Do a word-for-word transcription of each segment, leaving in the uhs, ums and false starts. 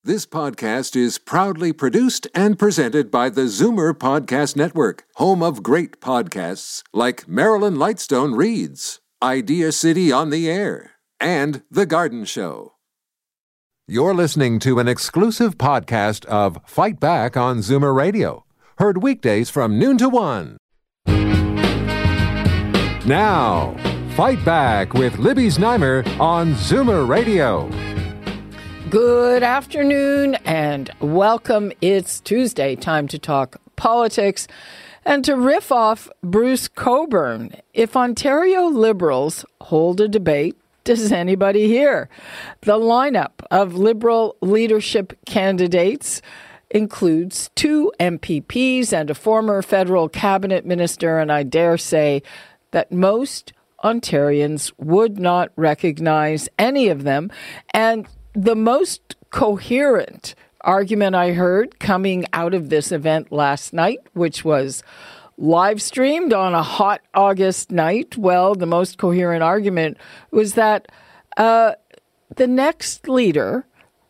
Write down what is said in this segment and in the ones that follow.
This podcast is proudly produced and presented by the Zoomer Podcast Network, home of great podcasts like Marilyn Lightstone Reads, Idea City on the Air, and The Garden Show. You're listening to an exclusive podcast of Fight Back on Zoomer Radio, heard weekdays from noon to one. Now, Fight Back with Libby Znaimer on Zoomer Radio. Good afternoon and welcome. It's Tuesday, time to talk politics and to riff off Bruce Cockburn. If Ontario Liberals hold a debate, does anybody hear? The lineup of Liberal leadership candidates includes two M P Ps and a former federal cabinet minister, and I dare say that most Ontarians would not recognize any of them. And the most coherent argument I heard coming out of this event last night, which was live streamed on a hot August night, well, the most coherent argument was that uh, the next leader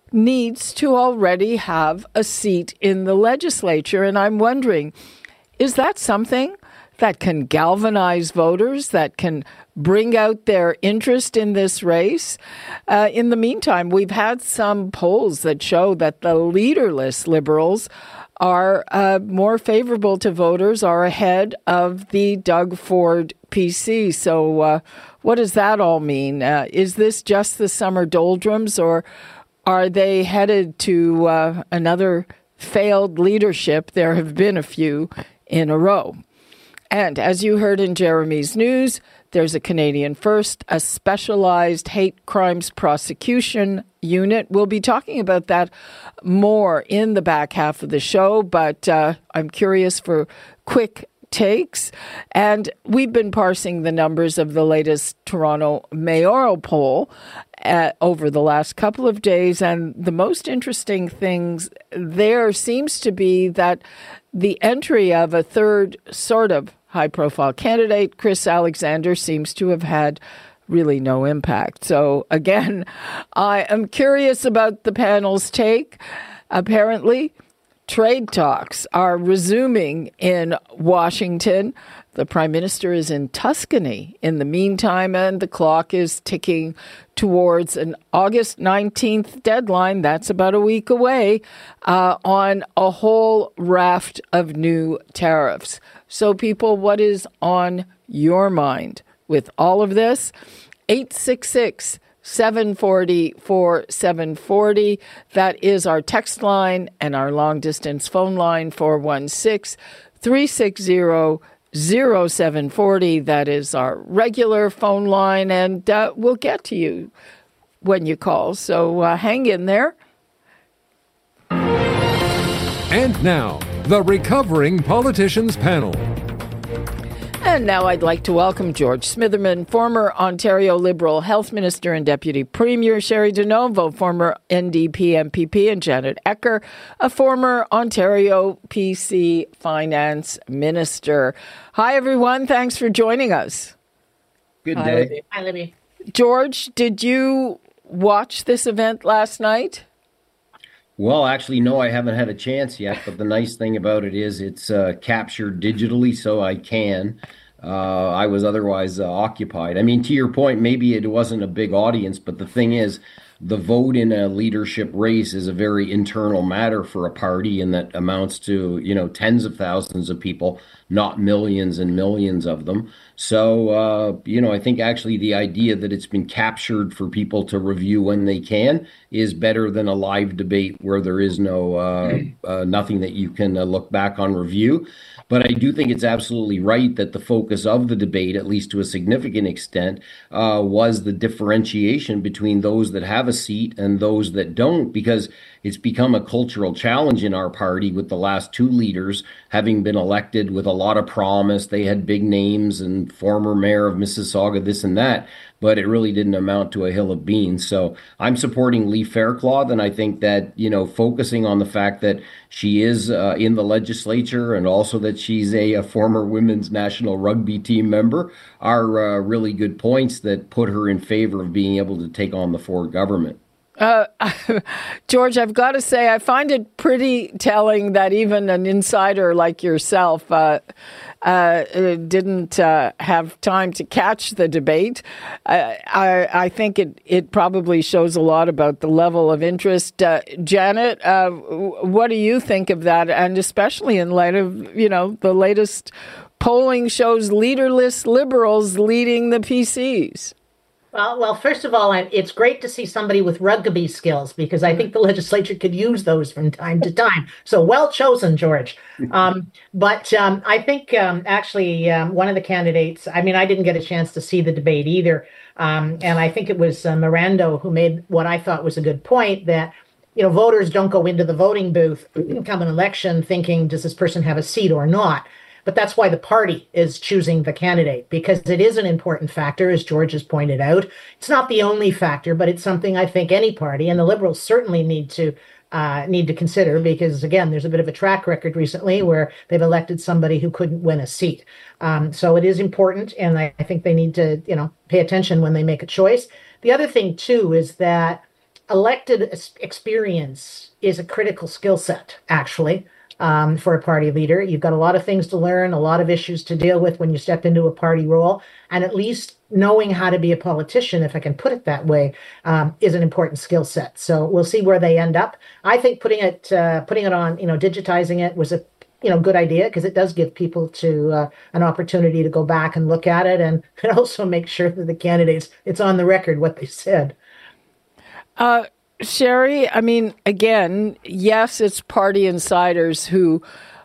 needs to already have a seat in the legislature. And I'm wondering, is that something that can galvanize voters, that can bring out their interest in this race? Uh, in the meantime, we've had some polls that show that the leaderless Liberals are uh, more favorable to voters, are ahead of the Doug Ford P C. So uh, what does that all mean? Uh, is this just the summer doldrums, or are they headed to uh, another failed leadership? There have been a few in a row. And as you heard in Jeremy's news, there's a Canadian First, a specialized hate crimes prosecution unit. We'll be talking about that more in the back half of the show, but uh, I'm curious for quick takes. And we've been parsing the numbers of the latest Toronto mayoral poll uh, over the last couple of days, and the most interesting things there seems to be that the entry of a third sort of high-profile candidate, Chris Alexander, seems to have had really no impact. So, again, I am curious about the panel's take. Apparently, trade talks are resuming in Washington. The Prime Minister is in Tuscany in the meantime, and the clock is ticking towards an August nineteenth deadline. That's about a week away, uh, on a whole raft of new tariffs. So, people, what is on your mind with all of this? eight six six, seven four zero, four seven four zero. That is our text line, and our long-distance phone line, four one six, three six zero, zero seven four zero. That is our regular phone line, and uh, we'll get to you when you call. So uh, hang in there. And now, the Recovering Politicians Panel. And now I'd like to welcome George Smitherman, former Ontario Liberal Health Minister and Deputy Premier, Sherry DeNovo, former N D P M P P, and Janet Ecker, a former Ontario P C Finance Minister. Hi, everyone. Thanks for joining us. Good Hi, day. Libby. Hi, Libby. George, did you watch this event last night? Well, actually, no, I haven't had a chance yet. But the nice thing about it is it's uh, captured digitally, so I can. Uh, I was otherwise uh, occupied. I mean, to your point, maybe it wasn't a big audience, but the thing is, the vote in a leadership race is a very internal matter for a party, and that amounts to, you know, tens of thousands of people, not millions and millions of them. So, uh, you know, I think actually the idea that it's been captured for people to review when they can is better than a live debate where there is no uh, uh, nothing that you can uh, look back on review. But I do think it's absolutely right that the focus of the debate, at least to a significant extent, uh, was the differentiation between those that have a seat and those that don't, because it's become a cultural challenge in our party with the last two leaders having been elected with a lot of promise. They had big names and former mayor of Mississauga, this and that, but it really didn't amount to a hill of beans. So I'm supporting Lee Faircloth, and I think that, you know, focusing on the fact that she is uh, in the legislature and also that she's a, a former women's national rugby team member are uh, really good points that put her in favor of being able to take on the Ford government. Uh, George, I've got to say, I find it pretty telling that even an insider like yourself uh, uh, didn't uh, have time to catch the debate. Uh, I, I think it, it probably shows a lot about the level of interest. Uh, Janet, uh, what do you think of that? And especially in light of, you know, the latest polling shows leaderless Liberals leading the P Cs. Well, well, first of all, it's great to see somebody with rugby skills, because I think the legislature could use those from time to time. So well chosen, George. Um, but um, I think um, actually um, one of the candidates, I mean, I didn't get a chance to see the debate either. Um, and I think it was uh, Miranda who made what I thought was a good point, that, you know, voters don't go into the voting booth come an election thinking, does this person have a seat or not? But that's why the party is choosing the candidate, because it is an important factor, as George has pointed out. It's not the only factor, but it's something I think any party, and the Liberals certainly need to uh, need to consider, because, again, there's a bit of a track record recently where they've elected somebody who couldn't win a seat. Um, so it is important, and I, I think they need to, you know, pay attention when they make a choice. The other thing, too, is that elected experience is a critical skill set, actually. Um, for a party leader. You've got a lot of things to learn, a lot of issues to deal with when you step into a party role, and at least knowing how to be a politician, if I can put it that way, um, is an important skill set. So we'll see where they end up. I think putting it uh, putting it on, you know, digitizing it was a you know good idea, because it does give people to uh, an opportunity to go back and look at it, and it also makes sure that the candidates, it's on the record what they said. Uh Sherry, I mean, again, yes, it's party insiders who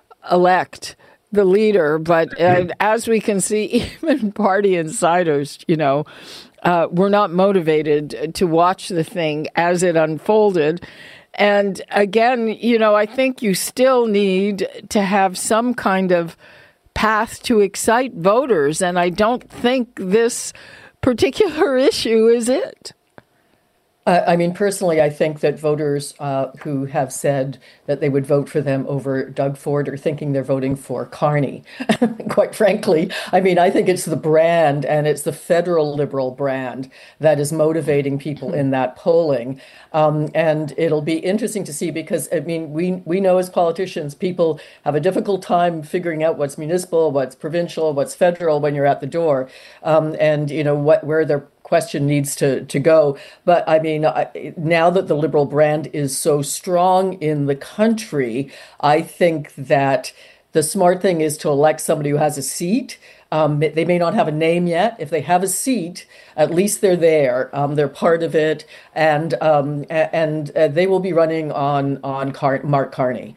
elect the leader, but uh, as we can see, even party insiders, you know, uh, were not motivated to watch the thing as it unfolded. And again, you know, I think you still need to have some kind of path to excite voters, and I don't think this particular issue is it. Uh, I mean, personally, I think that voters uh, who have said that they would vote for them over Doug Ford are thinking they're voting for Carney. Quite frankly, I mean, I think it's the brand, and it's the federal Liberal brand that is motivating people in that polling. Um, and it'll be interesting to see, because, I mean, we we know as politicians, people have a difficult time figuring out what's municipal, what's provincial, what's federal when you're at the door, um, and, you know, what where their question needs to, to go. But I mean, I, now that the Liberal brand is so strong in the country, I think that the smart thing is to elect somebody who has a seat. Um, they may not have a name yet. If they have a seat, at least they're there. Um, they're part of it, and um, and uh, they will be running on on Car- Mark Carney.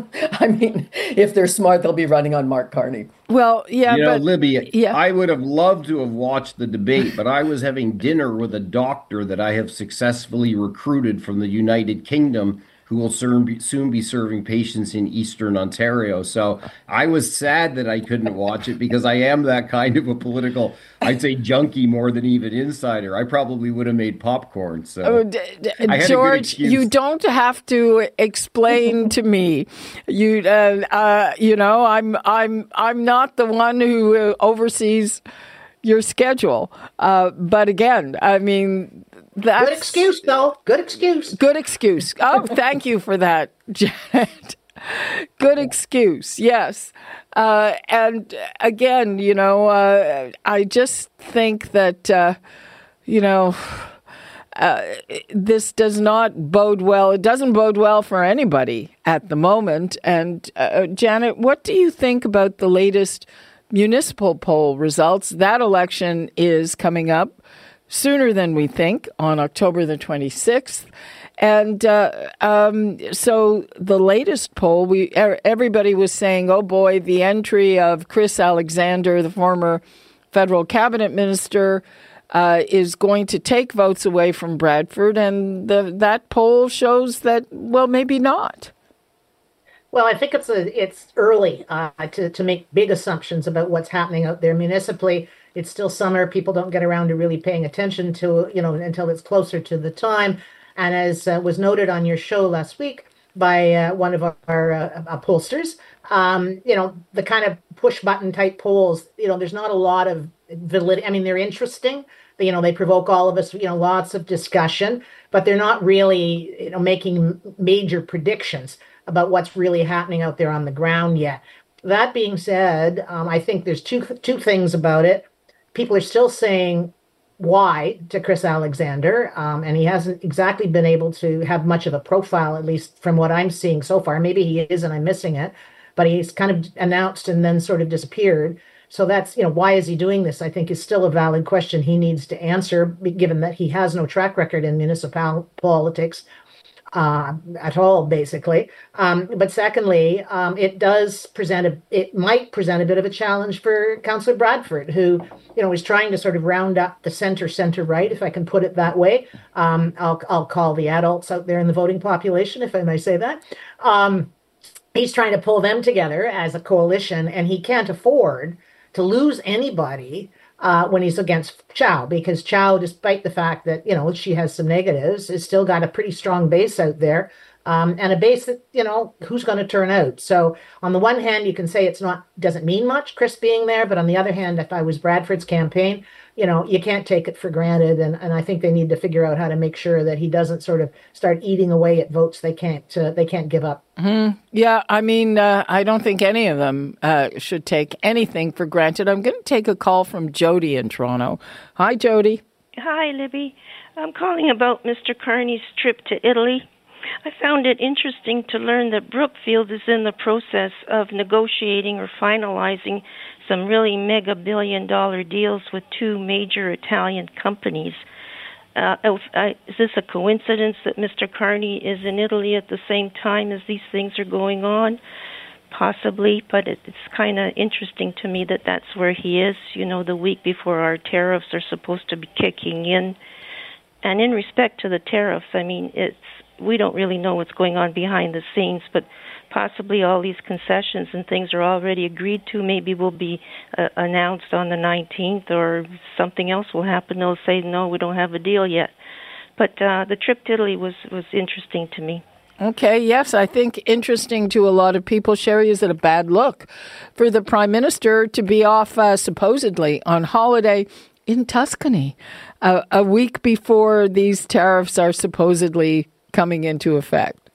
I mean, if they're smart, they'll be running on Mark Carney. Well, yeah, you know, but, Libby, yeah. I would have loved to have watched the debate, but I was having dinner with a doctor that I have successfully recruited from the United Kingdom, who will soon be, soon be serving patients in Eastern Ontario. So I was sad that I couldn't watch it, because I am that kind of a political, I'd say, junkie more than even insider. I probably would have made popcorn. So oh, d- d- George, you don't have to explain to me. You, uh, uh, you know, I'm, I'm, I'm not the one who uh, oversees your schedule. Uh, but again, I mean. That's, good excuse, though. Good excuse. Good excuse. Oh, thank you for that, Janet. Good excuse, yes. Uh, and again, you know, uh, I just think that, uh, you know, uh, this does not bode well. It doesn't bode well for anybody at the moment. And uh, Janet, what do you think about the latest municipal poll results? That election is coming up sooner than we think, on October the twenty-sixth. And uh, um, so the latest poll, we everybody was saying, oh boy, the entry of Chris Alexander, the former federal cabinet minister, uh, is going to take votes away from Bradford. And the, that poll shows that, well, maybe not. Well, I think it's a, it's early uh, to, to make big assumptions about what's happening out there municipally. It's still summer. People don't get around to really paying attention to, you know, until it's closer to the time. And as uh, was noted on your show last week by uh, one of our uh, uh, pollsters, um, you know, the kind of push button type polls, you know, there's not a lot of validity. I mean, they're interesting. You know, they provoke all of us, you know, lots of discussion, but they're not really, you know, making major predictions about what's really happening out there on the ground yet. That being said, um, I think there's two two things about it. People are still saying why to Chris Alexander, um, and he hasn't exactly been able to have much of a profile, at least from what I'm seeing so far. Maybe he is, and I'm missing it, but he's kind of announced and then sort of disappeared. So that's, you know, why is he doing this? I think is still a valid question he needs to answer, given that he has no track record in municipal politics uh, at all, basically. Um, but secondly, um, it does present a, it might present a bit of a challenge for Councillor Bradford, who, you know, is trying to sort of round up the center, center right, if I can put it that way. Um, I'll, I'll call the adults out there in the voting population, if I may say that. Um, he's trying to pull them together as a coalition, and he can't afford to lose anybody uh, when he's against Chow, because Chow, despite the fact that, you know, she has some negatives, has still got a pretty strong base out there, um, and a base that, you know, who's going to turn out. So on the one hand, you can say it's not, doesn't mean much, Chris being there, but on the other hand, if I was Bradford's campaign, you know, you can't take it for granted. And, and I think they need to figure out how to make sure that he doesn't sort of start eating away at votes they can't uh, they can't give up. Mm-hmm. Yeah, I mean, uh, I don't think any of them uh, should take anything for granted. I'm going to take a call from Jody in Toronto. Hi, Jody. Hi, Libby. I'm calling about Mister Carney's trip to Italy. I found it interesting to learn that Brookfield is in the process of negotiating or finalizing some really mega billion dollar deals with two major Italian companies. Uh, is this a coincidence that Mister Carney is in Italy at the same time as these things are going on? Possibly, but it, it's kind of interesting to me that that's where he is, you know, the week before our tariffs are supposed to be kicking in. And in respect to the tariffs, I mean, it's we don't really know what's going on behind the scenes, but possibly all these concessions and things are already agreed to. Maybe will be uh, announced on the nineteenth, or something else will happen. They'll say, no, we don't have a deal yet. But uh, the trip to Italy was, was interesting to me. Okay, yes, I think interesting to a lot of people. Sherry, is it a bad look for the Prime Minister to be off uh, supposedly on holiday in Tuscany uh, a week before these tariffs are supposedly coming into effect?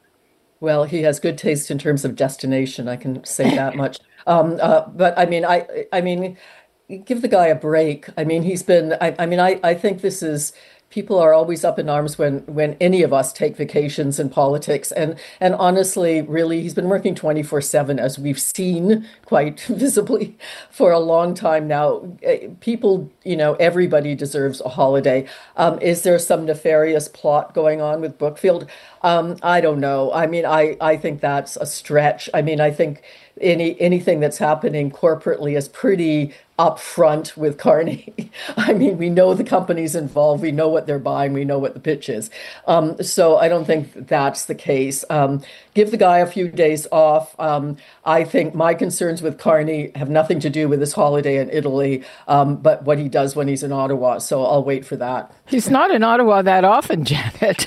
Well, he has good taste in terms of destination. I can say that much. Um, uh, but I mean, I, I mean, give the guy a break. I mean, he's been. I, I mean, I, I think this is. People are always up in arms when when any of us take vacations in politics. And and honestly, really, he's been working twenty-four seven, as we've seen quite visibly for a long time now. People, you know, everybody deserves a holiday. Um, is there some nefarious plot going on with Brookfield? Um, I don't know. I mean, I, I think that's a stretch. I mean, I think any anything that's happening corporately is pretty upfront with Carney. I mean, we know the companies involved, we know what they're buying, we know what the pitch is. Um, so I don't think that's the case. Um, give the guy a few days off. Um, I think my concerns with Carney have nothing to do with his holiday in Italy, um, but what he does when he's in Ottawa. So I'll wait for that. He's not in Ottawa that often, Janet.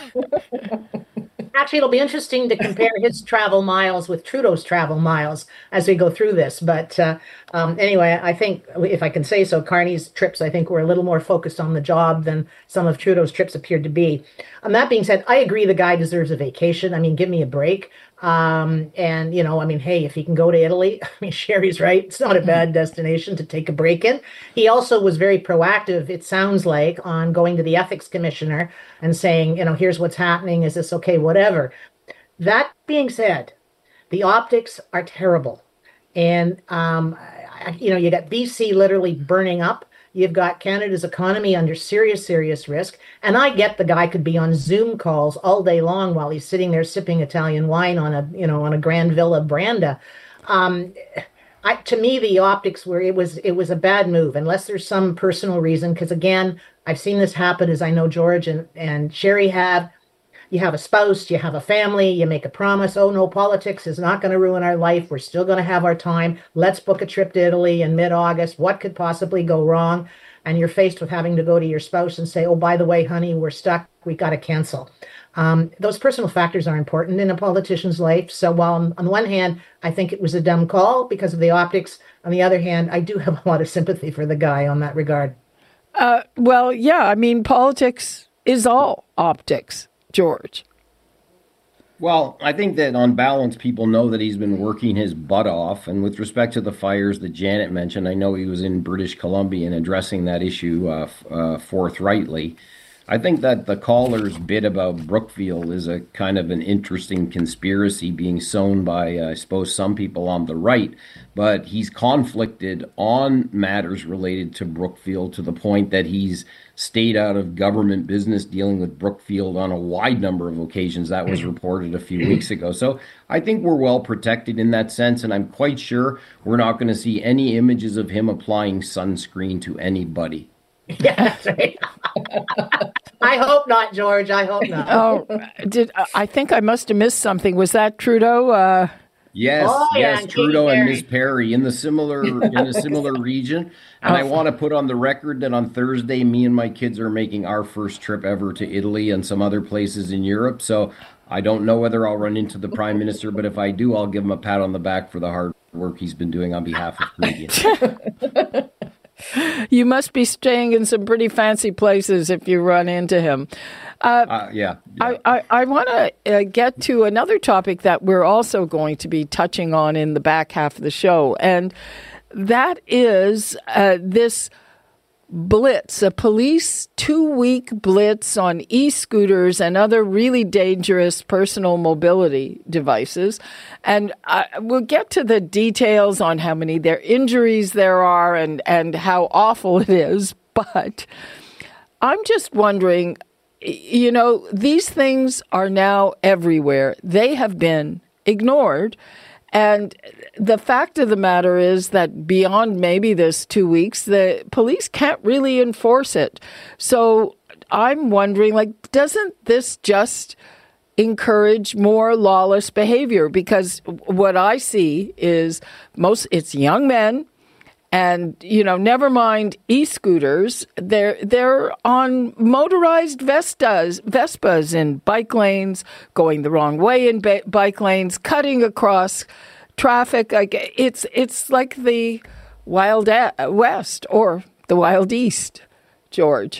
Actually, it'll be interesting to compare his travel miles with Trudeau's travel miles as we go through this. But uh, um, anyway, I think, if I can say so, Carney's trips, I think, were a little more focused on the job than some of Trudeau's trips appeared to be. Um, that being said, I agree the guy deserves a vacation. I mean, give me a break. Um, and, you know, I mean, hey, if he can go to Italy, I mean, Sherry's right. It's not a bad destination to take a break in. He also was very proactive, it sounds like, on going to the ethics commissioner and saying, you know, here's what's happening. Is this okay? Whatever. That being said, the optics are terrible. And, um, you know, you got B C literally burning up. You've got Canada's economy under serious, serious risk. And I get the guy could be on Zoom calls all day long while he's sitting there sipping Italian wine on a, you know, on a Grand Villa Branda. Um, I, to me, the optics were, it was, it was a bad move, unless there's some personal reason. Because again, I've seen this happen, as I know George and, and Sherry have. You have a spouse, you have a family, you make a promise. Oh, no, politics is not going to ruin our life. We're still going to have our time. Let's book a trip to Italy in mid-August. What could possibly go wrong? And you're faced with having to go to your spouse and say, oh, by the way, honey, we're stuck. We got to cancel. Um, those personal factors are important in a politician's life. So while on, on the one hand, I think it was a dumb call because of the optics, on the other hand, I do have a lot of sympathy for the guy on that regard. Uh, well, yeah, I mean, politics is all optics, George. Well, I think that on balance, people know that he's been working his butt off. And with respect to the fires that Janet mentioned, I know he was in British Columbia and addressing that issue uh, uh, forthrightly. I think that the caller's bit about Brookfield is a kind of an interesting conspiracy being sown by, uh, I suppose, some people on the right. But he's conflicted on matters related to Brookfield to the point that he's stayed out of government business dealing with Brookfield on a wide number of occasions. That was reported a few weeks ago. So I think we're well protected in that sense. And I'm quite sure we're not going to see any images of him applying sunscreen to anybody. Yeah, that's right. I hope not, George. I hope not. Oh, did I think I must have missed something? Was that Trudeau? Uh... Yes, oh, yeah, yes, and Trudeau and Perry. Miz Perry in the similar in a similar region. And I want to put on the record that on Thursday, me and my kids are making our first trip ever to Italy and some other places in Europe. So I don't know whether I'll run into the Prime Minister, but if I do, I'll give him a pat on the back for the hard work he's been doing on behalf of Canadians. You must be staying in some pretty fancy places if you run into him. Uh, uh, yeah, yeah. I, I, I want to uh, get to another topic that we're also going to be touching on in the back half of the show, and that is uh, this blitz, a police two-week blitz on e-scooters and other really dangerous personal mobility devices. And uh, we'll get to the details on how many their injuries there are and, and how awful it is. But I'm just wondering, you know, these things are now everywhere. They have been ignored. And the fact of the matter is that beyond maybe this two weeks, the police can't really enforce it. So I'm wondering, like, doesn't this just encourage more lawless behavior? Because what I see is most, it's young men. And, you know, never mind e-scooters, they're, they're on motorized Vestas, Vespas in bike lanes, going the wrong way in ba- bike lanes, cutting across traffic. Like, it's, it's like the Wild West or the Wild East, George.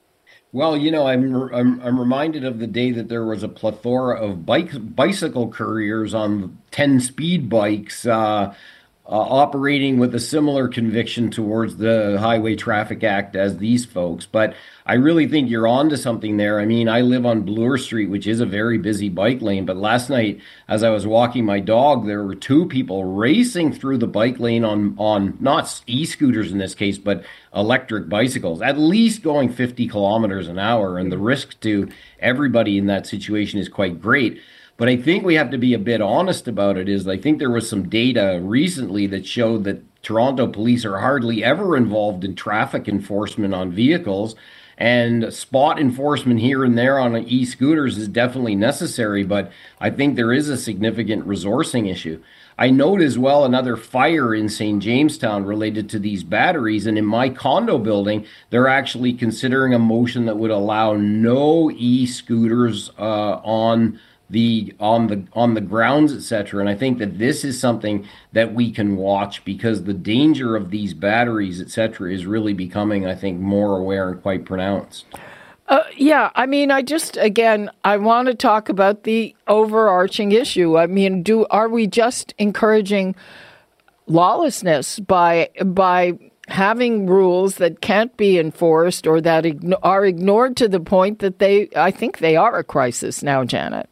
Well, you know, I'm, I'm I'm reminded of the day that there was a plethora of bike bicycle couriers on ten speed bikes, uh, Uh, operating with a similar conviction towards the Highway Traffic Act as these folks. But I really think you're on to something there. I mean, I live on Bloor Street, which is a very busy bike lane. But last night, as I was walking my dog, there were two people racing through the bike lane on, on not e-scooters in this case, but electric bicycles, at least going fifty kilometers an hour. And the risk to everybody in that situation is quite great. But I think we have to be a bit honest about it. Is I think there was some data recently that showed that Toronto police are hardly ever involved in traffic enforcement on vehicles, and spot enforcement here and there on e-scooters is definitely necessary. But I think there is a significant resourcing issue. I note as well another fire in Saint Jamestown related to these batteries. And in my condo building, they're actually considering a motion that would allow no e-scooters uh, on the on the on the grounds, et cetera. And I think that this is something that we can watch, because the danger of these batteries, et cetera, is really becoming, I think, more aware and quite pronounced. Uh, yeah, I mean, I just, again, I want to talk about the overarching issue. I mean, do are we just encouraging lawlessness by by having rules that can't be enforced or that igno- are ignored to the point that they, I think they are a crisis now, Janet?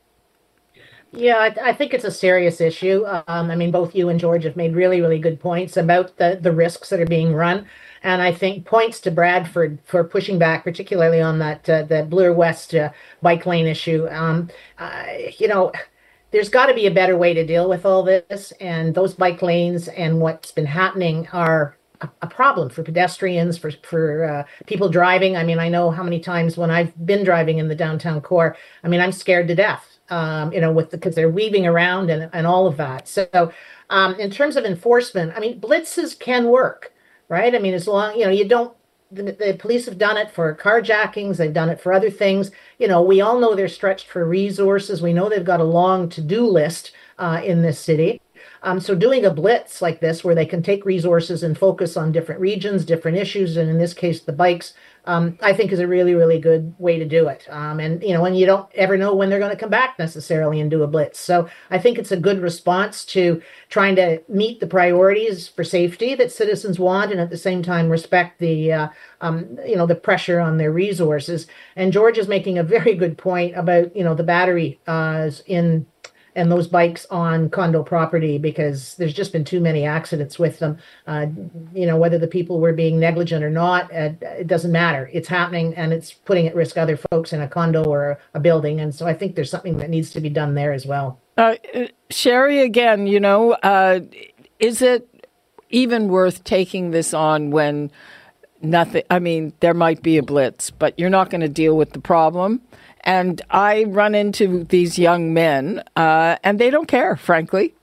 Yeah, I, I think it's a serious issue. Um, I mean, both you and George have made really, really good points about the, the risks that are being run. And I think points to Bradford for pushing back, particularly on that uh, the Bloor West uh, bike lane issue. Um, uh, you know, there's got to be a better way to deal with all this. And those bike lanes and what's been happening are a, a problem for pedestrians, for, for uh, people driving. I mean, I know how many times when I've been driving in the downtown core, I mean, I'm scared to death. Um, you know, with the, because they're weaving around and, and all of that. So um, in terms of enforcement, I mean, blitzes can work, right? I mean, as long, you know, you don't, the, the police have done it for carjackings. They've done it for other things. You know, we all know they're stretched for resources. We know they've got a long to-do list uh, in this city. Um, so doing a blitz like this, where they can take resources and focus on different regions, different issues, and in this case, the bikes, um, I think is a really, really good way to do it. Um, and, you know, and you don't ever know when they're going to come back necessarily and do a blitz. So I think it's a good response to trying to meet the priorities for safety that citizens want, and at the same time respect the, uh, um, you know, the pressure on their resources. And George is making a very good point about, you know, the battery uh, in and those bikes on condo property, because there's just been too many accidents with them. Uh, you know, whether the people were being negligent or not, uh, it doesn't matter. It's happening, and it's putting at risk other folks in a condo or a building. And so I think there's something that needs to be done there as well. Uh, Sherry, again, you know, uh, is it even worth taking this on when nothing, I mean, there might be a blitz, but you're not going to deal with the problem? And I run into these young men, uh, and they don't care, frankly.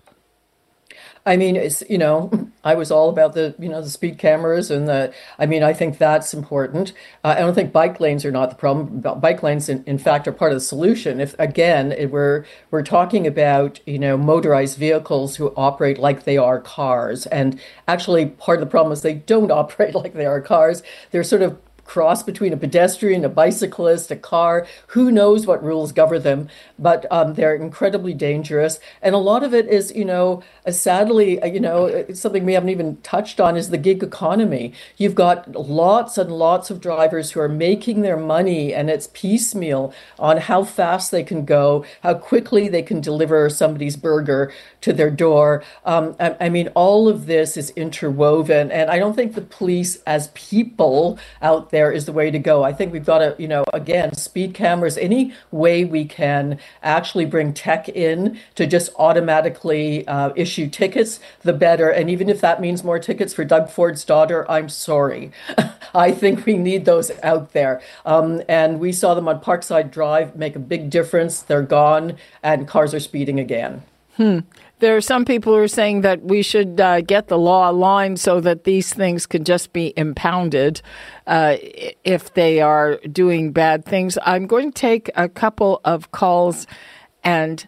I mean, it's, you know, I was all about the, you know, the speed cameras and the, I mean, I think that's important. Uh, I don't think bike lanes are not the problem. Bike lanes, in, in fact, are part of the solution. If, again, if we're, we're talking about, you know, motorized vehicles who operate like they are cars. And actually, part of the problem is they don't operate like they are cars. They're sort of cross between a pedestrian, a bicyclist, a car. Who knows what rules govern them? But um, they're incredibly dangerous. And a lot of it is, you know, uh, sadly, uh, you know, something we haven't even touched on is the gig economy. You've got lots and lots of drivers who are making their money, and it's piecemeal on how fast they can go, how quickly they can deliver somebody's burger to their door. Um, I, I mean, all of this is interwoven. And I don't think the police as people out there is the way to go. I think we've got to, you know, again, speed cameras, any way we can actually bring tech in to just automatically uh, issue tickets, the better. And even if that means more tickets for Doug Ford's daughter, I'm sorry. I think we need those out there. Um, and we saw them on Parkside Drive make a big difference. They're gone, and cars are speeding again. Hmm. There are some people who are saying that we should uh, get the law aligned so that these things can just be impounded uh, if they are doing bad things. I'm going to take a couple of calls and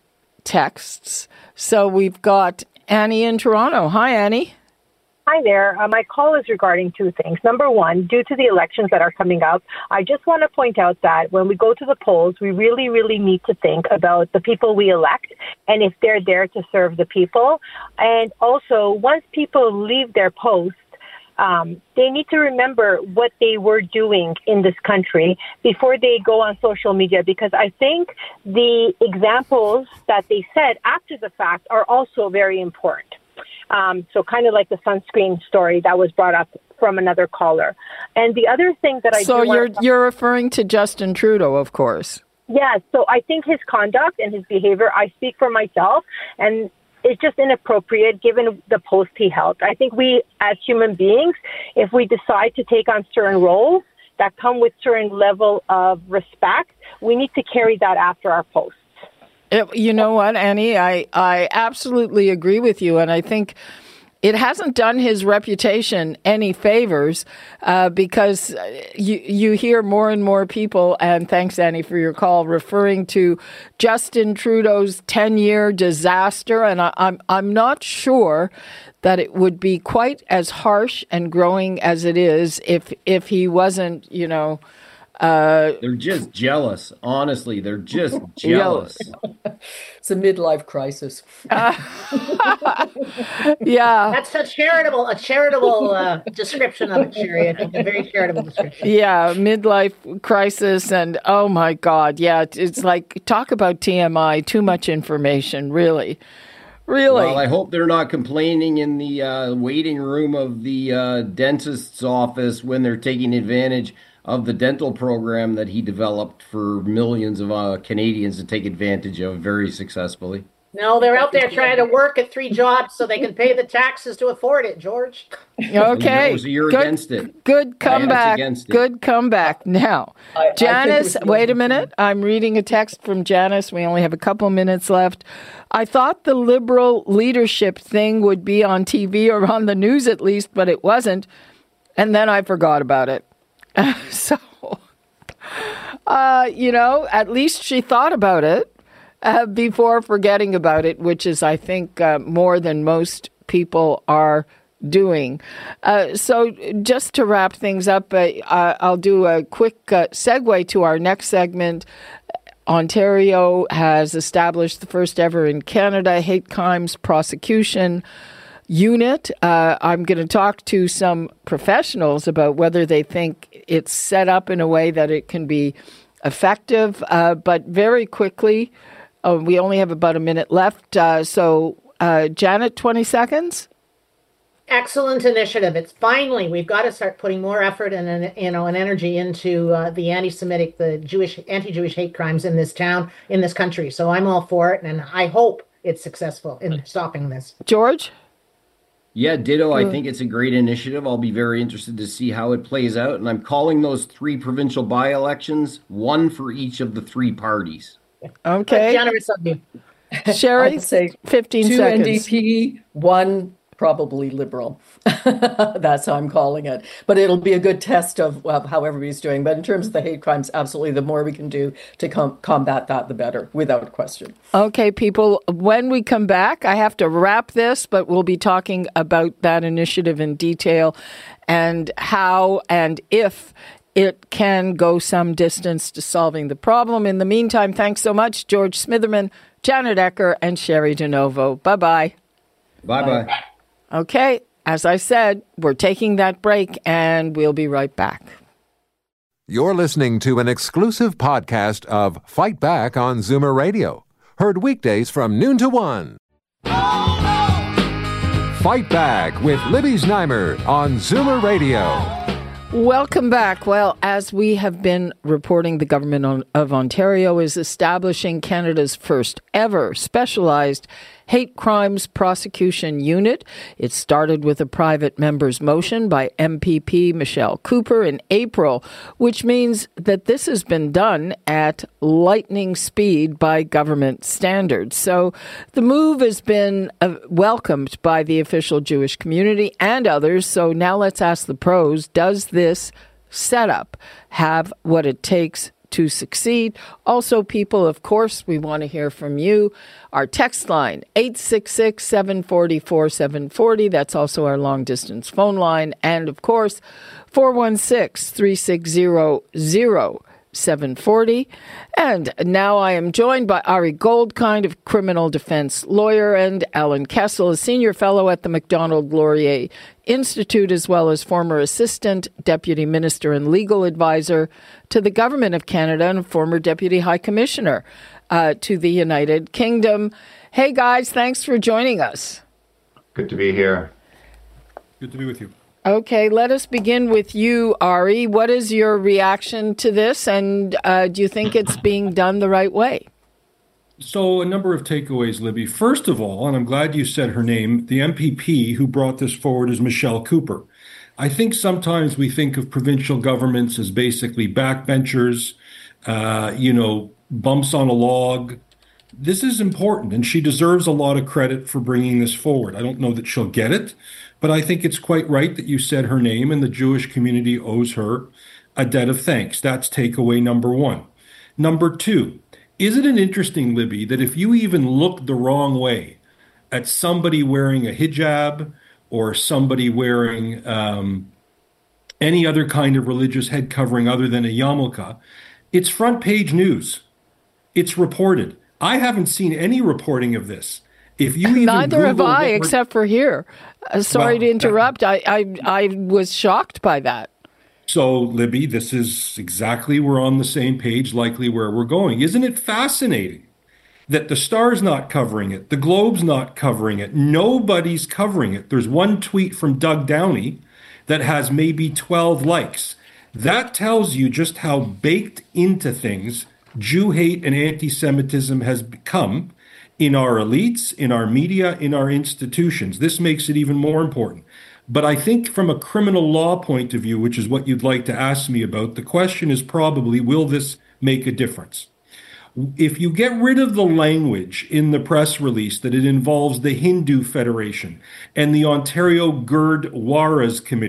texts. So we've got Annie in Toronto. Hi, Annie. Hi there. Uh, my call is regarding two things. Number one, due to the elections that are coming up, I just want to point out that when we go to the polls, we really, really need to think about the people we elect and if they're there to serve the people. And also, once people leave their posts, um, they need to remember what they were doing in this country before they go on social media, because I think the examples that they said after the fact are also very important. Um, so kind of like the sunscreen story that was brought up from another caller. And the other thing that I so do you're want to- you're referring to Justin Trudeau, of course. Yeah, so I think his conduct and his behavior, I speak for myself, and it's just inappropriate given the post he held. I think we as human beings, if we decide to take on certain roles that come with certain level of respect, we need to carry that after our posts. It, you know what, Annie, I, I absolutely agree with you. And I think it hasn't done his reputation any favors uh, because you, you hear more and more people, and thanks, Annie, for your call, referring to Justin Trudeau's ten-year disaster. And I, I'm, I'm not sure that it would be quite as harsh and growing as it is if if he wasn't, you know, Uh, they're just jealous. Honestly, they're just jealous. It's a midlife crisis. Uh, yeah. That's a charitable, a charitable uh, description of it, Sherry. I think a very charitable description. Yeah, midlife crisis, and oh my God, yeah, it's like, talk about T M I, too much information, really. Really? Well, I hope they're not complaining in the uh, waiting room of the uh, dentist's office when they're taking advantage of the dental program that he developed for millions of uh, Canadians to take advantage of very successfully. No, they're out there trying to work at three jobs so they can pay the taxes to afford it, George. Okay. So you're good, against it. Good comeback. Against it. Good comeback. Now, I, Janice, I wait a minute. I'm reading a text from Janice. We only have a couple minutes left. I thought the Liberal leadership thing would be on T V or on the news at least, but it wasn't. And then I forgot about it. so, uh, you know, at least she thought about it. uh, before forgetting about it, which is, I think, uh, more than most people are doing. Uh, so just to wrap things up, uh, I'll do a quick uh, segue to our next segment. Ontario has established the first ever in Canada hate crimes prosecution unit. Uh, I'm going to talk to some professionals about whether they think it's set up in a way that it can be effective. Uh, but very quickly, uh, we only have about a minute left. Uh, so, uh, Janet, twenty seconds. Excellent initiative. It's finally, we've got to start putting more effort and, you know, and energy into uh, the anti-Semitic, the Jewish, anti-Jewish hate crimes in this town, in this country. So I'm all for it, and I hope it's successful in stopping this. George? Yeah, ditto. I think it's a great initiative. I'll be very interested to see how it plays out. And I'm calling those three provincial by-elections, one for each of the three parties. Okay. Generous of you. Sherry, I'd say fifteen two seconds. N D P, one probably Liberal. That's how I'm calling it. But it'll be a good test of, of how everybody's doing. But in terms of the hate crimes, absolutely, the more we can do to com- combat that, the better, without question. Okay, people, when we come back, I have to wrap this, but we'll be talking about that initiative in detail and how and if it can go some distance to solving the problem. In the meantime, thanks so much, George Smitherman, Janet Ecker, and Sherry DeNovo. Bye-bye. Bye-bye. Okay, as I said, we're taking that break, and we'll be right back. You're listening to an exclusive podcast of Fight Back on Zoomer Radio. Heard weekdays from noon to one. Oh, no. Fight Back with Libby Znaimer on Zoomer Radio. Welcome back. Well, as we have been reporting, the government of Ontario is establishing Canada's first ever specialized hate crimes prosecution unit. It started with a private member's motion by M P P Michelle Cooper in April, which means that this has been done at lightning speed by government standards. So the move has been uh, welcomed by the official Jewish community and others. So now let's ask the pros. Does this setup have what it takes to succeed? Also, people, of course, we want to hear from you. Our text line, eight six six, seven four four, seven four zero. That's also our long-distance phone line. And, of course, four one six, three six zero, zero seven four zero. And now I am joined by Ari Goldkind, a criminal defense lawyer, and Alan Kessel, a senior fellow at the Macdonald-Laurier Institute, as well as former assistant deputy minister and legal advisor to the government of Canada and former deputy high commissioner uh, to the United Kingdom. Hey, guys, thanks for joining us. Good to be here. Good to be with you. Okay, let us begin with you, Ari. What is your reaction to this, and uh, do you think it's being done the right way? So a number of takeaways, Libby. First of all, and I'm glad you said her name, the M P P who brought this forward is Michelle Cooper. I think sometimes we think of provincial governments as basically backbenchers, uh, you know, bumps on a log. This is important, and she deserves a lot of credit for bringing this forward. I don't know that she'll get it, but I think it's quite right that you said her name, and the Jewish community owes her a debt of thanks. That's takeaway number one. Number two, isn't it interesting, Libby, that if you even look the wrong way at somebody wearing a hijab or somebody wearing um, any other kind of religious head covering other than a yarmulke, it's front page news. It's reported. I haven't seen any reporting of this. If you even Neither Google have I, what except for here. Uh, sorry Well, to interrupt. I, I I was shocked by that. So, Libby, this is exactly, we're on the same page, likely where we're going. Isn't it fascinating that the Star's not covering it, the Globe's not covering it, nobody's covering it? There's one tweet from Doug Downey that has maybe twelve likes. That tells you just how baked into things Jew hate and anti-Semitism has become in our elites, in our media, in our institutions. This makes it even more important. But I think from a criminal law point of view, which is what you'd like to ask me about, the question is probably, will this make a difference? If you get rid of the language in the press release that it involves the Hindu Federation and the Ontario Gurdwaras Committee,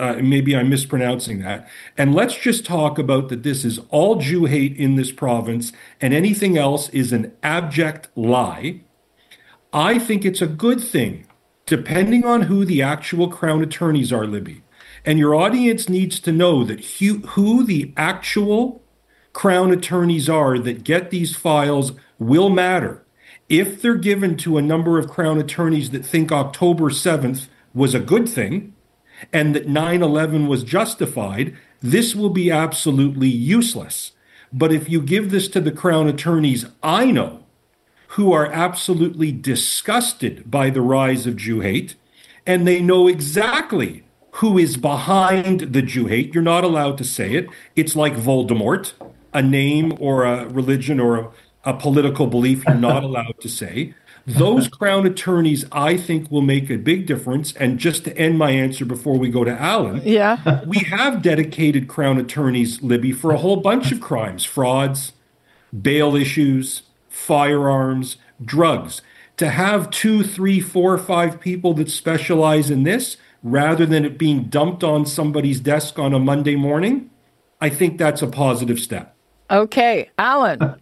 Uh, maybe I'm mispronouncing that. And let's just talk about that this is all Jew hate in this province, and anything else is an abject lie. I think it's a good thing, depending on who the actual Crown attorneys are, Libby. And your audience needs to know that who, who the actual Crown attorneys are that get these files will matter. If they're given to a number of Crown attorneys that think October seventh was a good thing and that nine eleven was justified, this will be absolutely useless. But if you give this to the Crown attorneys I know, who are absolutely disgusted by the rise of Jew hate, and they know exactly who is behind the Jew hate, you're not allowed to say it. It's like Voldemort, a name or a religion or a a political belief you're not allowed to say. Those Crown attorneys, I think, will make a big difference. And just to end my answer before we go to Alan, yeah, we have dedicated Crown attorneys, Libby, for a whole bunch of crimes, frauds, bail issues, firearms, drugs. To have two, three, four, five people that specialize in this, rather than it being dumped on somebody's desk on a Monday morning, I think that's a positive step. Okay, Alan.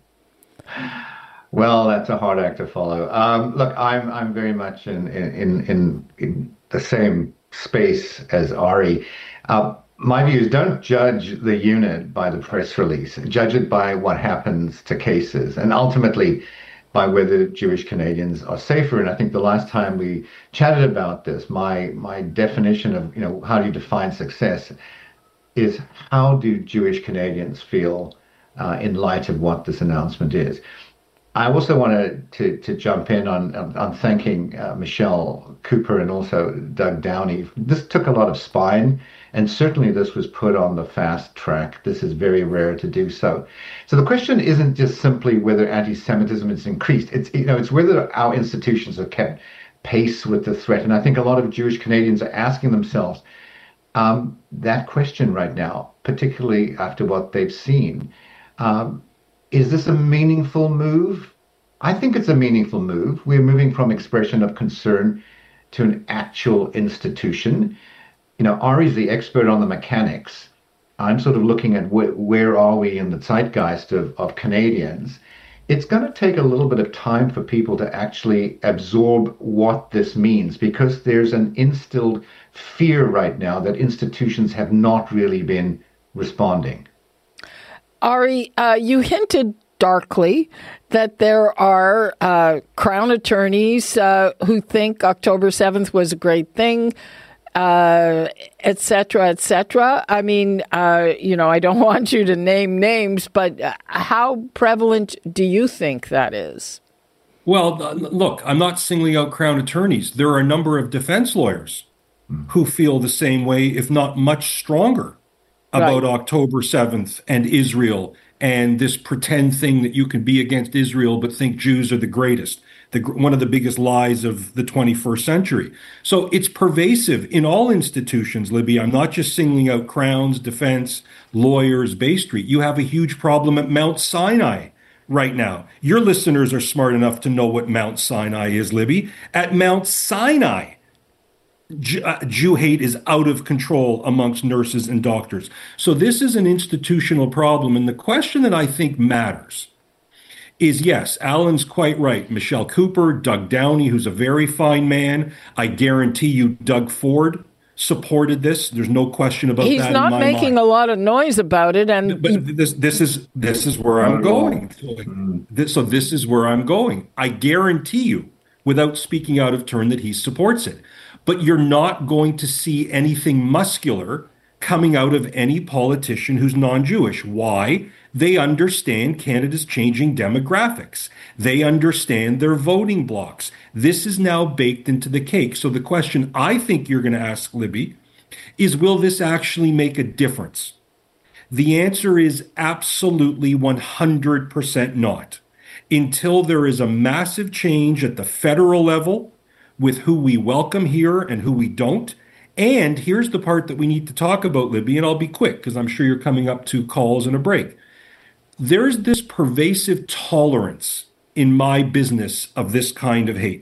Well, that's a hard act to follow. Um, look, I'm I'm very much in in in in the same space as Ari. Uh, my view is don't judge the unit by the press release. Judge it by what happens to cases, and ultimately by whether Jewish Canadians are safer. And I think the last time we chatted about this, my my definition of you know how do you define success is how do Jewish Canadians feel Uh, in light of what this announcement is. I also wanted to to jump in on on, on thanking uh, Michelle Cooper and also Doug Downey. This took a lot of spine, and certainly this was put on the fast track. This is very rare to do so. So the question isn't just simply whether anti-Semitism is increased. It's you know it's whether our institutions have kept pace with the threat. And I think a lot of Jewish Canadians are asking themselves um, that question right now, particularly after what they've seen. Um, is this a meaningful move? I think it's a meaningful move. We're moving from expression of concern to an actual institution. You know, Ari's the expert on the mechanics. I'm sort of looking at wh- where are we in the zeitgeist of, of Canadians. It's going to take a little bit of time for people to actually absorb what this means, because there's an instilled fear right now that institutions have not really been responding. Ari, uh, you hinted darkly that there are uh, Crown attorneys uh, who think October seventh was a great thing, uh, et cetera, et cetera. I mean, uh, you know, I don't want you to name names, but how prevalent do you think that is? Well, look, I'm not singling out Crown attorneys. There are a number of defense lawyers who feel the same way, if not much stronger, about right. October seventh and Israel and this pretend thing that you can be against Israel but think Jews are the greatest, the, one of the biggest lies of the twenty-first century. So it's pervasive in all institutions, Libby. I'm not just singling out Crowns, defense, lawyers, Bay Street. You have a huge problem at Mount Sinai right now. Your listeners are smart enough to know what Mount Sinai is, Libby. At Mount Sinai, Jew hate is out of control amongst nurses and doctors. So this is an institutional problem. And the question that I think matters is, yes, Alan's quite right. Michelle Cooper, Doug Downey, who's a very fine man. I guarantee you Doug Ford supported this. There's no question about He's that. He's not in my making mind. a lot of noise about it. And but this this is this is where I'm going. This, so this is where I'm going. I guarantee you, without speaking out of turn, that he supports it. But you're not going to see anything muscular coming out of any politician who's non-Jewish. Why? They understand Canada's changing demographics. They understand their voting blocks. This is now baked into the cake. So the question I think you're going to ask, Libby, is will this actually make a difference? The answer is absolutely one hundred percent not. Until there is a massive change at the federal level, with who we welcome here and who we don't. And here's the part that we need to talk about, Libby, and I'll be quick because I'm sure you're coming up to calls and a break. There's this pervasive tolerance in my business of this kind of hate.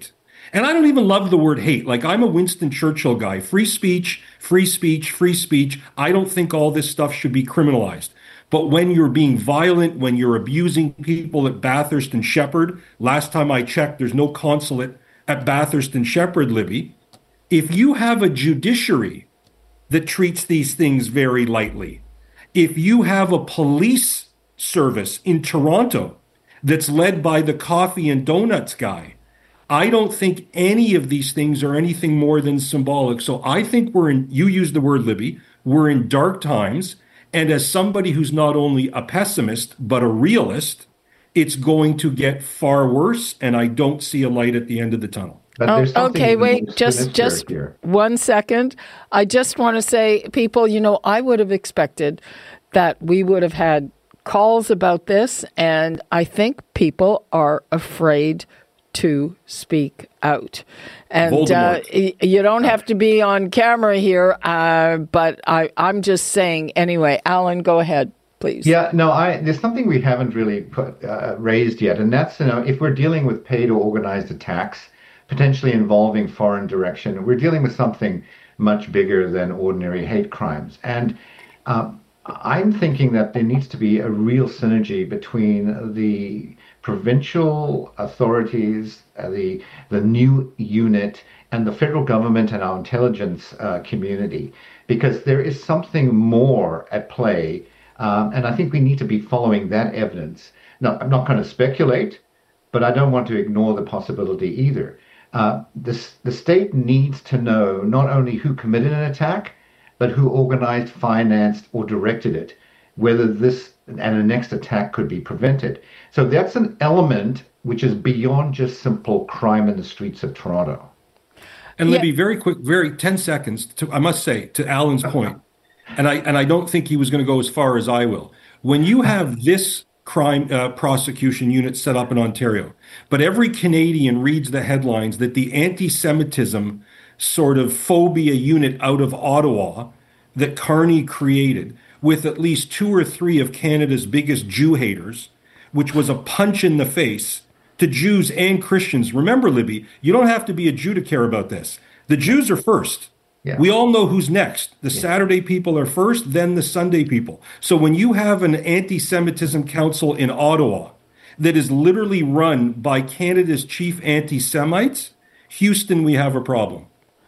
And I don't even love the word hate. Like, I'm a Winston Churchill guy. Free speech, free speech, free speech. I don't think all this stuff should be criminalized. But when you're being violent, when you're abusing people at Bathurst and Shepherd, last time I checked, there's no consulate at Bathurst and Shepherd, Libby. If you have a judiciary that treats these things very lightly, if you have a police service in Toronto that's led by the coffee and donuts guy, I don't think any of these things are anything more than symbolic. So I think we're in, you used the word, Libby, we're in dark times. And as somebody who's not only a pessimist, but a realist, it's going to get far worse. And I don't see a light at the end of the tunnel. Oh, okay, wait, just just here. one second. I just want to say, people, you know, I would have expected that we would have had calls about this. And I think people are afraid to speak out. And uh, you don't have to be on camera here, uh, but I, I'm just saying anyway. Alan, go ahead, please. Yeah, no, I there's something we haven't really put uh, raised yet, and that's, you know, if we're dealing with paid or organized attacks, potentially involving foreign direction, we're dealing with something much bigger than ordinary hate crimes. And uh, I'm thinking that there needs to be a real synergy between the provincial authorities, uh, the the new unit, and the federal government and our intelligence uh, community, because there is something more at play, um, and I think we need to be following that evidence. Now, I'm not going to speculate, but I don't want to ignore the possibility either. Uh, this, the state needs to know not only who committed an attack, but who organized, financed, or directed it, whether this and the next attack could be prevented. So that's an element which is beyond just simple crime in the streets of Toronto. And Libby, yeah. very quick, very ten seconds, to, I must say, to Alan's point, and I and I don't think he was going to go as far as I will. When you have this crime uh, prosecution unit set up in Ontario, but every Canadian reads the headlines that the anti-Semitism sort of phobia unit out of Ottawa that Carney created, with at least two or three of Canada's biggest Jew haters, which was a punch in the face to Jews and Christians. Remember, Libby, you don't have to be a Jew to care about this. The Jews are first. Yeah. We all know who's next. The yeah. Saturday people are first, then the Sunday people. So when you have an anti-Semitism council in Ottawa that is literally run by Canada's chief anti-Semites, Houston, we have a problem.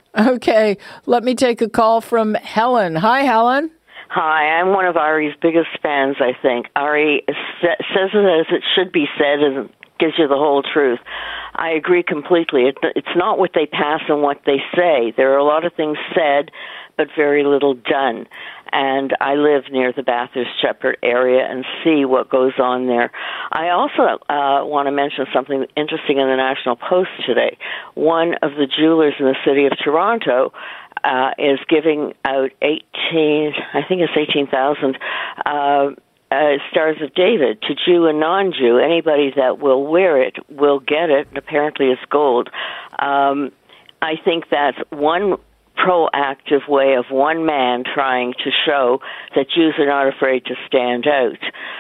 Okay, let me take a call from Helen. Hi, Helen. Hi, I'm one of Ari's biggest fans, I think. Ari says it as it should be said and gives you the whole truth. I agree completely. It, it's not what they pass and what they say. There are a lot of things said, but very little done. And I live near the Bathurst Shepherd area and see what goes on there. I also uh, want to mention something interesting in the National Post today. One of the jewelers in the city of Toronto uh, is giving out eighteen, I think it's eighteen thousand uh, uh, Stars of David to Jew and non-Jew. Anybody that will wear it will get it, and apparently it's gold. Um, I think that's one proactive way of one man trying to show that Jews are not afraid to stand out.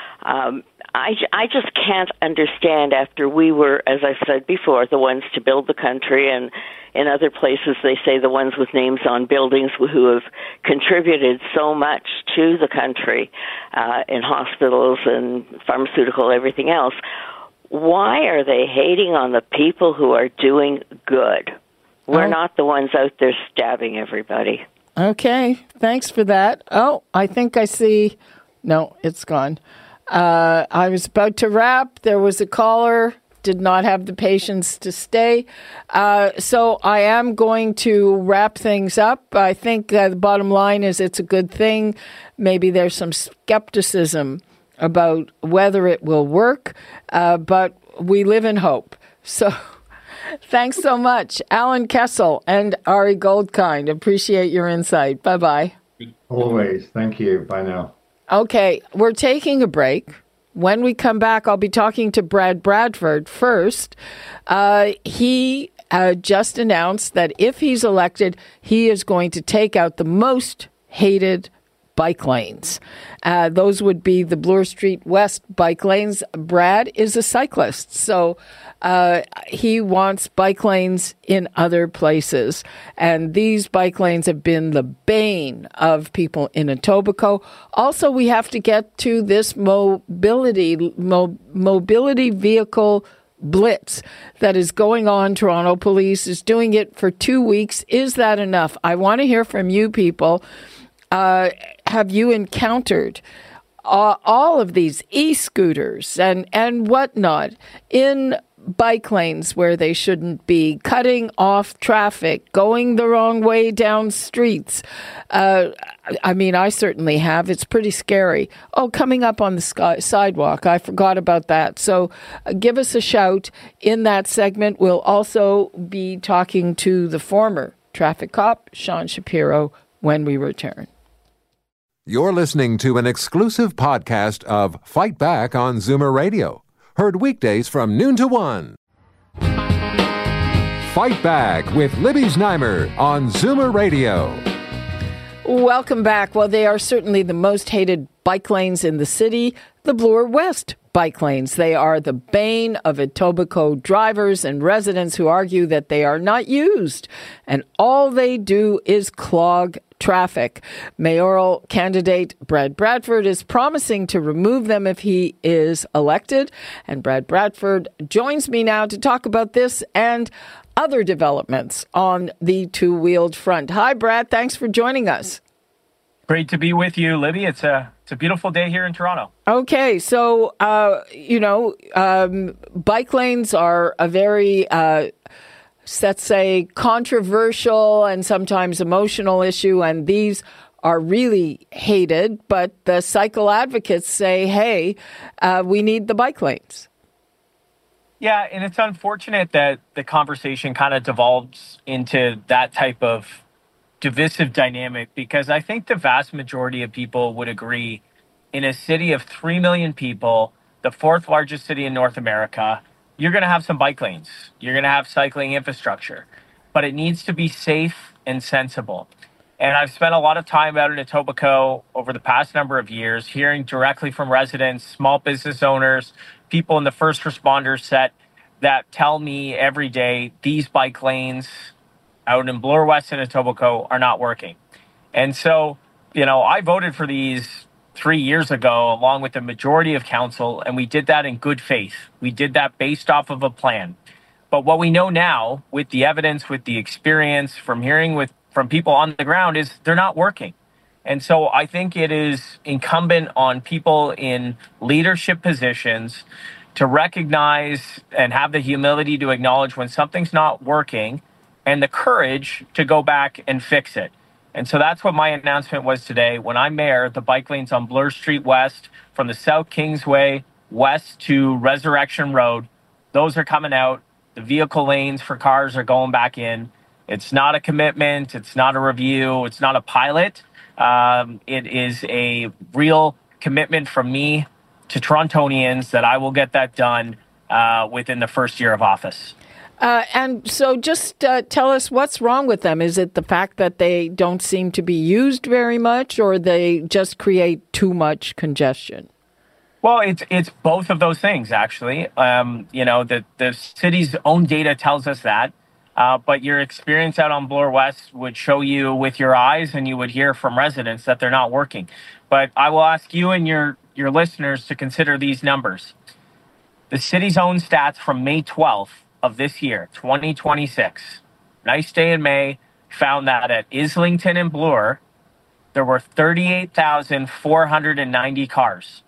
Um, I, I just can't understand, after we were, as I said before, the ones to build the country, and in other places they say the ones with names on buildings who have contributed so much to the country uh, in hospitals and pharmaceutical, everything else. Why are they hating on the people who are doing good? We're oh. not the ones out there stabbing everybody. Okay, thanks for that. Oh, I think I see. No, it's gone. Uh, I was about to wrap. There was a caller, did not have the patience to stay. Uh, so I am going to wrap things up. I think uh, the bottom line is it's a good thing. Maybe there's some skepticism about whether it will work, uh, but we live in hope. So thanks so much, Alan Kessel and Ari Goldkind. Appreciate your insight. Bye-bye. Always. Thank you. Bye now. Okay, we're taking a break. When we come back, I'll be talking to Brad Bradford first. Uh, he uh, just announced that if he's elected, he is going to take out the most hated bike lanes. Uh, those would be the Bloor Street West bike lanes. Brad is a cyclist, so uh, he wants bike lanes in other places. And these bike lanes have been the bane of people in Etobicoke. Also, we have to get to this mobility, mo- mobility vehicle blitz that is going on. Toronto Police is doing it for two weeks. Is that enough? I want to hear from you people. Uh, have you encountered uh, all of these e-scooters and, and whatnot in bike lanes where they shouldn't be, cutting off traffic, going the wrong way down streets? Uh, I mean, I certainly have. It's pretty scary. Oh, coming up on the sky, sidewalk. I forgot about that. So uh, give us a shout in that segment. We'll also be talking to the former traffic cop, Sean Shapiro, when we return. You're listening to an exclusive podcast of Fight Back on Zoomer Radio. Heard weekdays from noon to one. Fight Back with Libby Znaimer on Zoomer Radio. Welcome back. Well, they are certainly the most hated bike lanes in the city, the Bloor West bike lanes. They are the bane of Etobicoke drivers and residents who argue that they are not used, and all they do is clog traffic. Mayoral candidate Brad Bradford is promising to remove them if he is elected. And Brad Bradford joins me now to talk about this and other developments on the two-wheeled front. Hi, Brad. Thanks for joining us. Great to be with you, Libby. It's a it's a beautiful day here in Toronto. Okay, so uh, you know, um, bike lanes are a very uh, let's say, controversial and sometimes emotional issue, and these are really hated. But the cycle advocates say, hey, uh, we need the bike lanes. Yeah, and it's unfortunate that the conversation kind of devolves into that type of divisive dynamic, because I think the vast majority of people would agree in a city of three million people, the fourth largest city in North America, you're going to have some bike lanes. You're going to have cycling infrastructure, but it needs to be safe and sensible. And I've spent a lot of time out in Etobicoke over the past number of years, hearing directly from residents, small business owners, people in the first responder set that tell me every day these bike lanes out in Bloor West and Etobicoke are not working. And so, you know, I voted for these three years ago, along with the majority of council, and we did that in good faith. We did that based off of a plan. But what we know now, with the evidence, with the experience, from hearing with from people on the ground, is they're not working. And so I think it is incumbent on people in leadership positions to recognize and have the humility to acknowledge when something's not working, and the courage to go back and fix it. And so that's what my announcement was today. When I'm mayor, the bike lanes on Bloor Street West from the South Kingsway west to Resurrection Road, those are coming out. The vehicle lanes for cars are going back in. It's not a commitment. It's not a review. It's not a pilot. Um, it is a real commitment from me to Torontonians that I will get that done uh, within the first year of office. Uh, and so just uh, tell us what's wrong with them. Is it the fact that they don't seem to be used very much, or they just create too much congestion? Well, it's it's both of those things, actually. Um, you know, the, the city's own data tells us that. Uh, but your experience out on Bloor West would show you with your eyes, and you would hear from residents that they're not working. But I will ask you and your, your listeners to consider these numbers. The city's own stats from May twelfth of this year, twenty twenty-six, nice day in May, found that at Islington and Bloor, there were thirty-eight thousand four hundred ninety cars,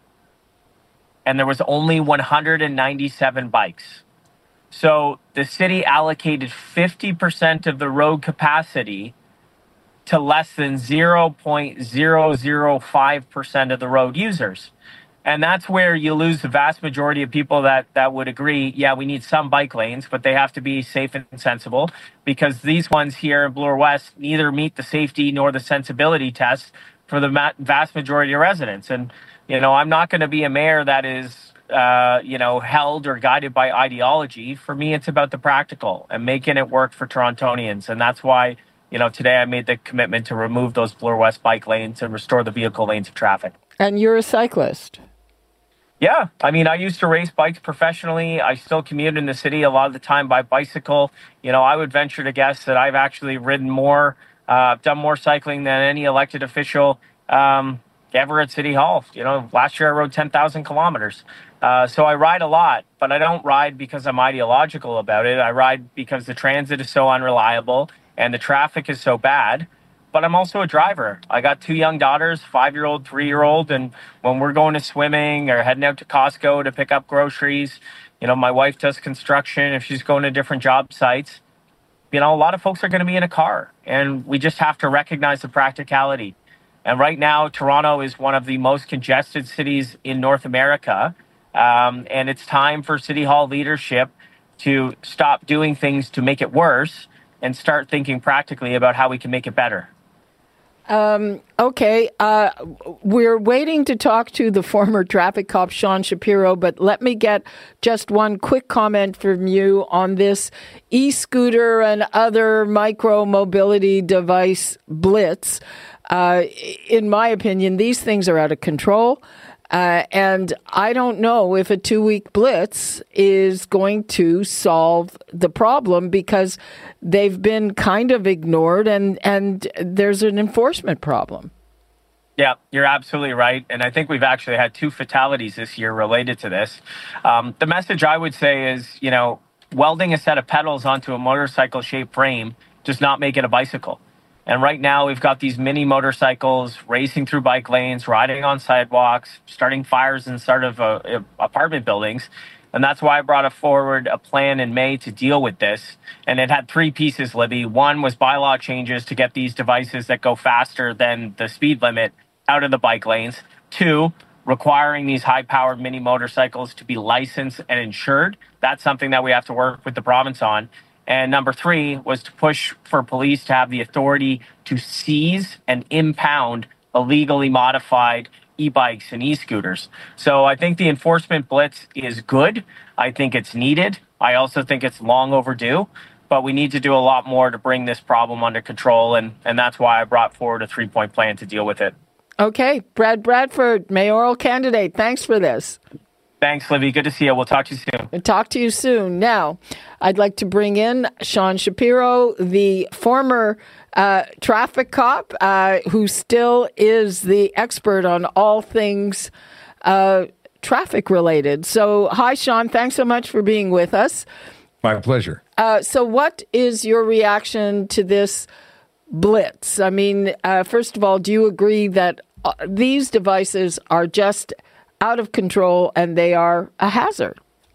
and there was only one hundred ninety-seven bikes. So the city allocated fifty percent of the road capacity to less than zero point zero zero five percent of the road users. And that's where you lose the vast majority of people that, that would agree, yeah, we need some bike lanes, but they have to be safe and sensible, because these ones here in Bloor West neither meet the safety nor the sensibility tests for the ma- vast majority of residents. And, you know, I'm not going to be a mayor that is, uh, you know, held or guided by ideology. For me, it's about the practical and making it work for Torontonians. And that's why you know, today I made the commitment to remove those Bloor West bike lanes and restore the vehicle lanes of traffic. And you're a cyclist. Yeah, I mean, I used to race bikes professionally. I still commute in the city a lot of the time by bicycle. You know, I would venture to guess that I've actually ridden more, uh, done more cycling than any elected official um, ever at City Hall. You know, last year I rode ten thousand kilometers. Uh, so I ride a lot, but I don't ride because I'm ideological about it. I ride because the transit is so unreliable and the traffic is so bad. But I'm also a driver. I got two young daughters, five-year-old, three-year-old, and when we're going to swimming or heading out to Costco to pick up groceries, you know, my wife does construction. If she's going to different job sites, you know, a lot of folks are going to be in a car, and we just have to recognize the practicality. And right now, Toronto is one of the most congested cities in North America, um, and it's time for City Hall leadership to stop doing things to make it worse and start thinking practically about how we can make it better. Um, okay, uh, we're waiting to talk to the former traffic cop, Sean Shapiro, but let me get just one quick comment from you on this e-scooter and other micro-mobility device blitz. Uh, in my opinion, these things are out of control. Uh, and I don't know if a two-week blitz is going to solve the problem because they've been kind of ignored and, and there's an enforcement problem. Yeah, you're absolutely right. And I think we've actually had two fatalities this year related to this. Um, the message I would say is, you know, welding a set of pedals onto a motorcycle-shaped frame does not make it a bicycle. And right now, we've got these mini motorcycles racing through bike lanes, riding on sidewalks, starting fires inside of uh, apartment buildings. And that's why I brought forward a plan in May to deal with this. And it had three pieces, Libby. One was bylaw changes to get these devices that go faster than the speed limit out of the bike lanes. Two, requiring these high-powered mini motorcycles to be licensed and insured. That's something that we have to work with the province on. And number three was to push for police to have the authority to seize and impound illegally modified e-bikes and e-scooters. So I think the enforcement blitz is good. I think it's needed. I also think it's long overdue. But we need to do a lot more to bring this problem under control. And, and that's why I brought forward a three-point plan to deal with it. Okay. Brad Bradford, mayoral candidate. Thanks for this. Thanks, Libby. Good to see you. We'll talk to you soon. Talk to you soon. Now, I'd like to bring in Sean Shapiro, the former uh, traffic cop, uh, who still is the expert on all things uh, traffic related. So, hi, Sean. Thanks so much for being with us. My pleasure. Uh, so, what is your reaction to this blitz? I mean, uh, first of all, do you agree that uh, these devices are just out of control and they are a hazard?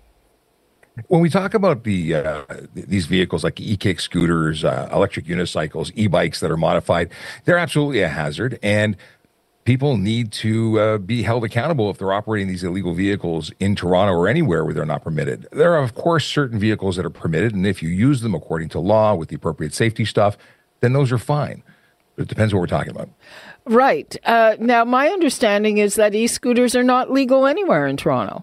When we talk about the uh, these vehicles like e-kick scooters, uh, electric unicycles, e-bikes that are modified, they're absolutely a hazard, and people need to uh, be held accountable if they're operating these illegal vehicles in Toronto or anywhere where they're not permitted. There are, of course, certain vehicles that are permitted, and if you use them according to law with the appropriate safety stuff, then those are fine. It depends what we're talking about. Right. Uh, now, my understanding is that e-scooters are not legal anywhere in Toronto.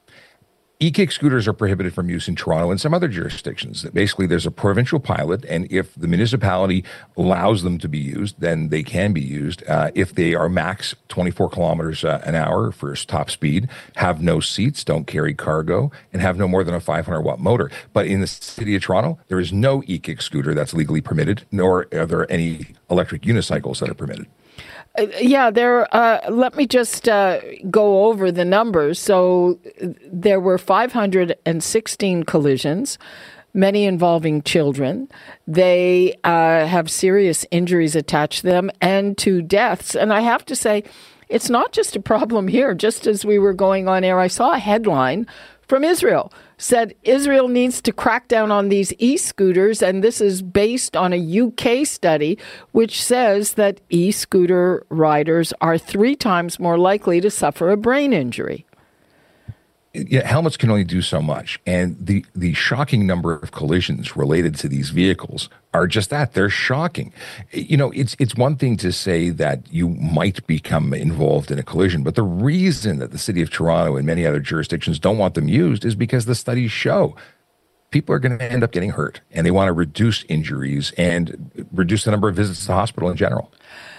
E-kick scooters are prohibited from use in Toronto and some other jurisdictions. Basically, there's a provincial pilot, and if the municipality allows them to be used, then they can be used. Uh, if they are max twenty-four kilometers uh, an hour for top speed, have no seats, don't carry cargo, and have no more than a five hundred watt motor. But in the city of Toronto, there is no e-kick scooter that's legally permitted, nor are there any electric unicycles that are permitted. Uh, yeah, there. Uh, let me just uh, go over the numbers. So there were five hundred sixteen collisions, many involving children. They uh, have serious injuries attached to them and two deaths. And I have to say, it's not just a problem here. Just as we were going on air, I saw a headline from Israel. Said Israel needs to crack down on these e-scooters, and this is based on a U K study which says that e-scooter riders are three times more likely to suffer a brain injury. Yeah, helmets can only do so much, and the the shocking number of collisions related to these vehicles are just that. They're shocking. You know, it's it's one thing to say that you might become involved in a collision, but the reason that the city of Toronto and many other jurisdictions don't want them used is because the studies show people are going to end up getting hurt, and they want to reduce injuries and reduce the number of visits to the hospital in general.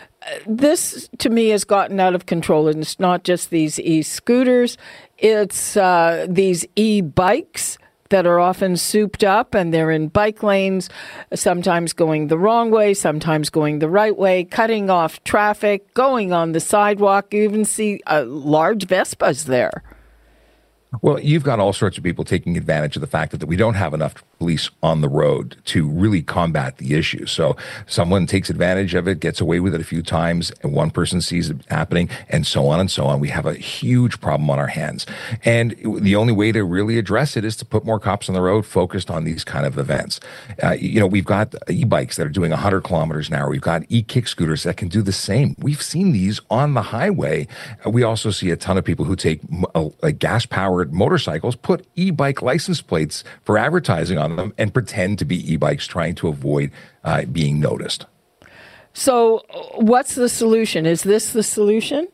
This, to me, has gotten out of control, and it's not just these e-scooters. It's uh, these e-bikes that are often souped up, and they're in bike lanes, sometimes going the wrong way, sometimes going the right way, cutting off traffic, going on the sidewalk. You even see uh, large Vespas there. Well, you've got all sorts of people taking advantage of the fact that, that we don't have enough police on the road to really combat the issue. So someone takes advantage of it, gets away with it a few times, and one person sees it happening, and so on and so on. We have a huge problem on our hands. And the only way to really address it is to put more cops on the road focused on these kind of events. Uh, you know, we've got e-bikes that are doing one hundred kilometers an hour. We've got e-kick scooters that can do the same. We've seen these on the highway. Uh, we also see a ton of people who take a, a gas-powered motorcycles, put e-bike license plates for advertising on them, and pretend to be e-bikes, trying to avoid uh, being noticed. So what's the solution? Is this the solution?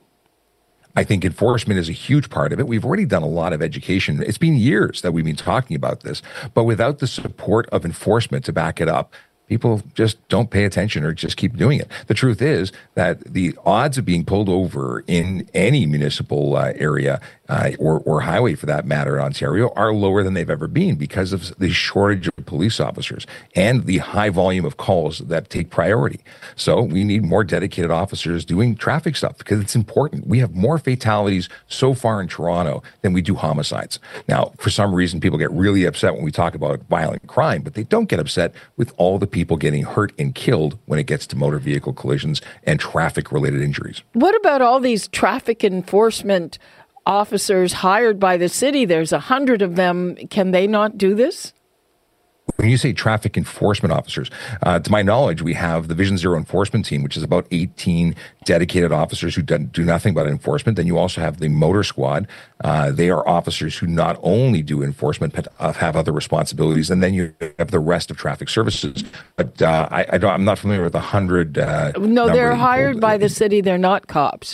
I think enforcement is a huge part of it. We've already done a lot of education. It's been years that we've been talking about this, but without the support of enforcement to back it up, people just don't pay attention or just keep doing it. The truth is that the odds of being pulled over in any municipal uh, area uh, or, or highway, for that matter, in Ontario, are lower than they've ever been because of the shortage of police officers and the high volume of calls that take priority. So we need more dedicated officers doing traffic stuff because it's important. We have more fatalities so far in Toronto than we do homicides. Now, for some reason, people get really upset when we talk about violent crime, but they don't get upset with all the people getting hurt and killed when it gets to motor vehicle collisions and traffic-related injuries. What about all these traffic enforcement officers hired by the city? There's a hundred of them. Can they not do this? When you say traffic enforcement officers, uh, to my knowledge, we have the Vision Zero enforcement team, which is about eighteen dedicated officers who do, do nothing but enforcement. Then you also have the motor squad. Uh, they are officers who not only do enforcement, but uh, have other responsibilities. And then you have the rest of traffic services. But uh, I, I don't, I'm not familiar with the hundred. Uh, no, they're hired by the city. They're not cops.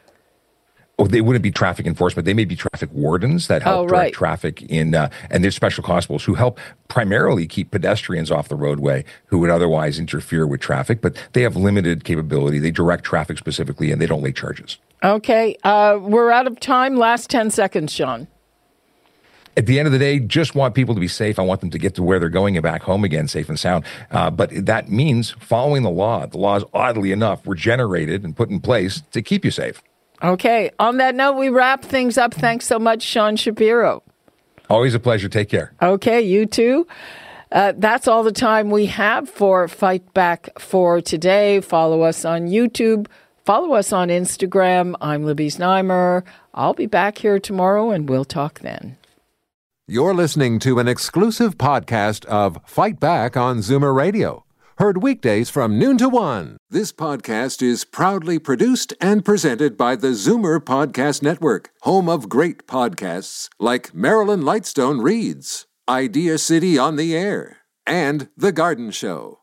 Oh, they wouldn't be traffic enforcement. They may be traffic wardens that help oh, direct right. traffic in, uh, and there's special constables who help primarily keep pedestrians off the roadway who would otherwise interfere with traffic, but they have limited capability. They direct traffic specifically, and they don't lay charges. Okay. Uh, we're out of time. Last ten seconds, Sean. At the end of the day, just want people to be safe. I want them to get to where they're going and back home again, safe and sound. Uh, but that means following the law. The laws, oddly enough, were generated and put in place to keep you safe. Okay. On that note, we wrap things up. Thanks so much, Sean Shapiro. Always a pleasure. Take care. Okay, you too. Uh, that's all the time we have for Fight Back for today. Follow us on YouTube. Follow us on Instagram. I'm Libby Znaimer. I'll be back here tomorrow, and we'll talk then. You're listening to an exclusive podcast of Fight Back on Zoomer Radio. Heard weekdays from noon to one. This podcast is proudly produced and presented by the Zoomer Podcast Network, home of great podcasts like Marilyn Lightstone Reads, Idea City on the Air, and The Garden Show.